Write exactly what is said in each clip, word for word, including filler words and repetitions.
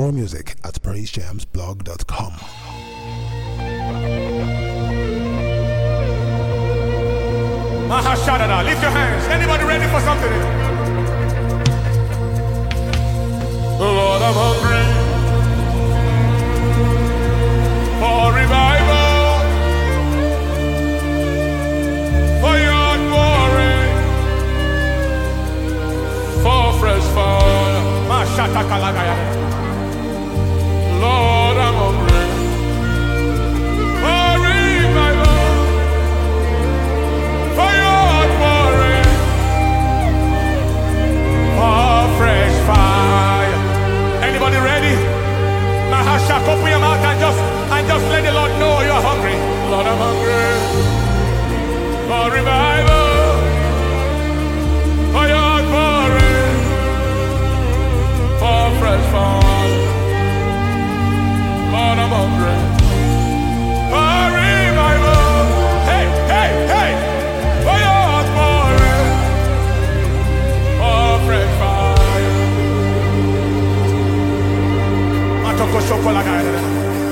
More music at praise jams blog dot com. Mahashadada, lift your hands. Anybody ready for something? Lord, I'm hungry for revival, for your glory, for fresh fire. Mashatakalagaya. Lord, I'm hungry for revival, for your glory, for fresh fire. Anybody ready? Mahashak, open your mouth and just and just let the Lord know you're hungry. Lord, I'm hungry for revival, for your glory, for fresh fire. Lord, I'm hungry for revival. Hey, hey, hey, for your glory, for fresh fire. Matoko shokolagaya.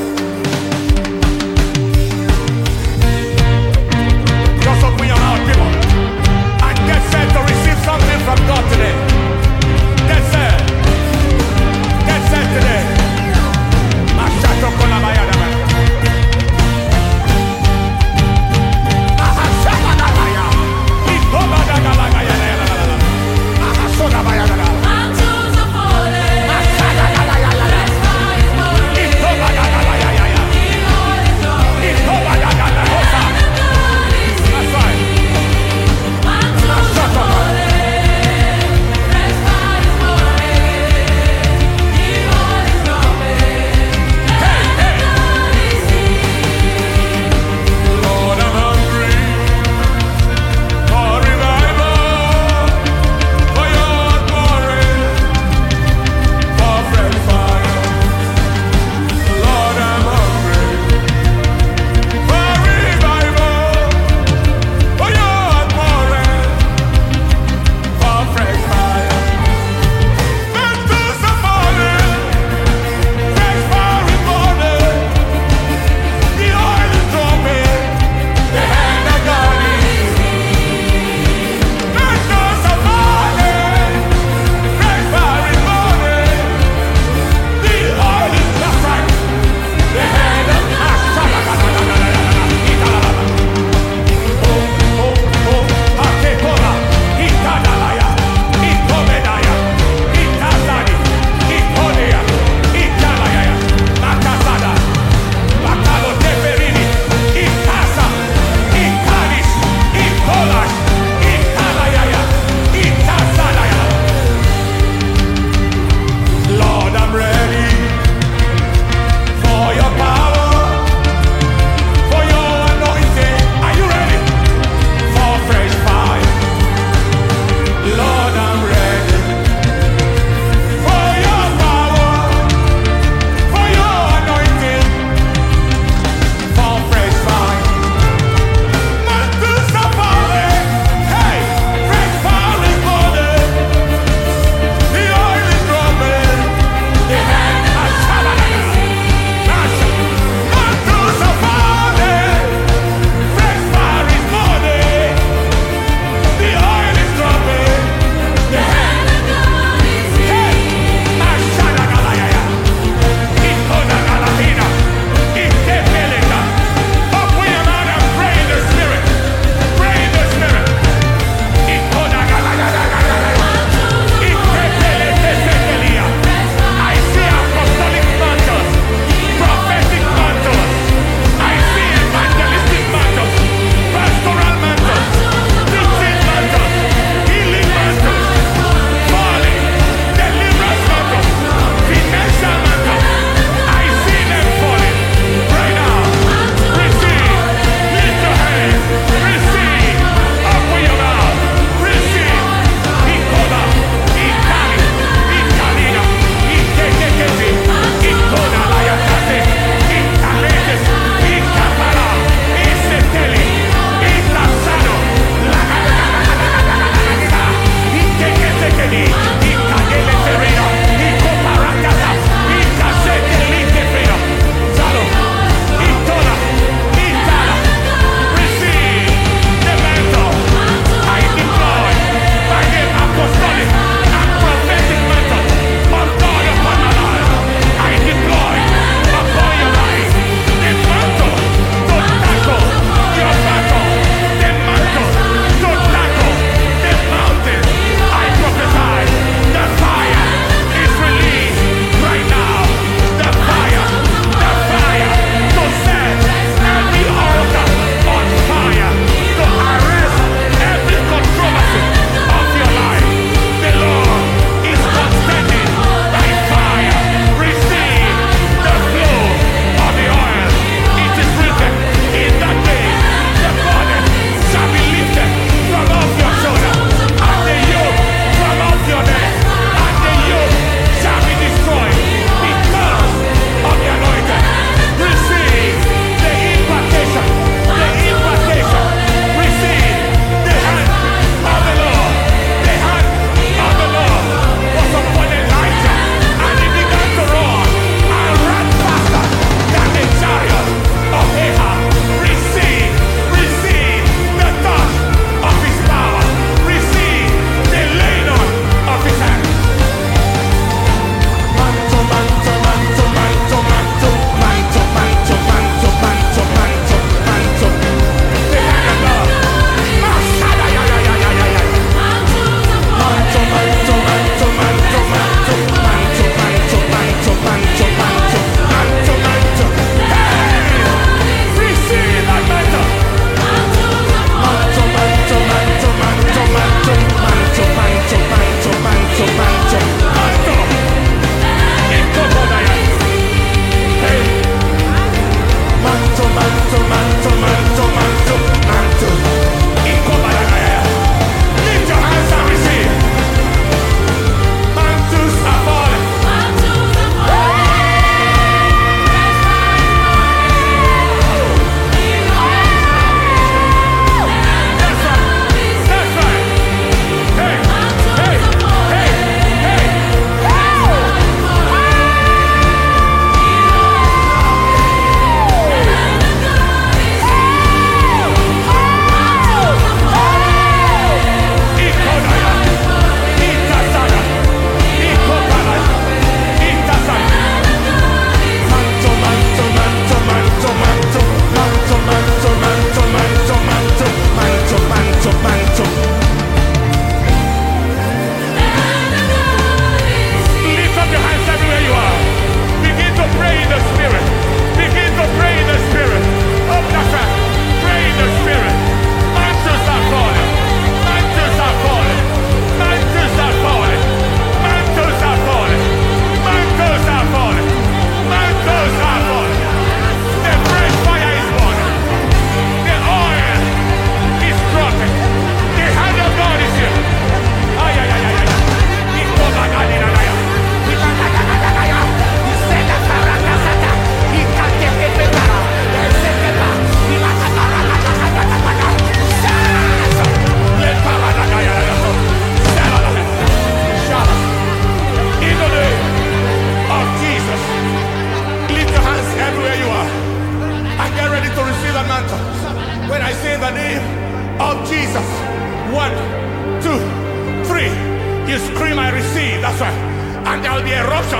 Just open your mouth, people, and get set to receive something from God today. Get set. Get set today. Ashatokolabaya. Ahashabalabaya. Ikobadagalagaya. Ahasodabaya. Mountains are falling. That's why it's falling.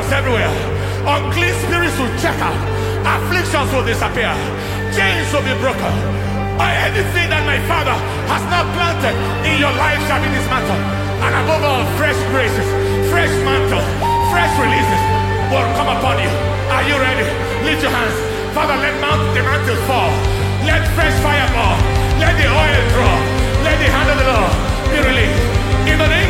deliverance everywhere. Unclean spirits will check out. Afflictions will disappear. Chains will be broken. Or anything that my Father has not planted in your life shall be dismantled. And above all, fresh graces, fresh mantles, fresh releases will come upon you. Are you ready? Lift your hands. Father, let mount, the mantles fall. Let fresh fire fall. Let the oil drop. Let the hand of the Lord be released. In the name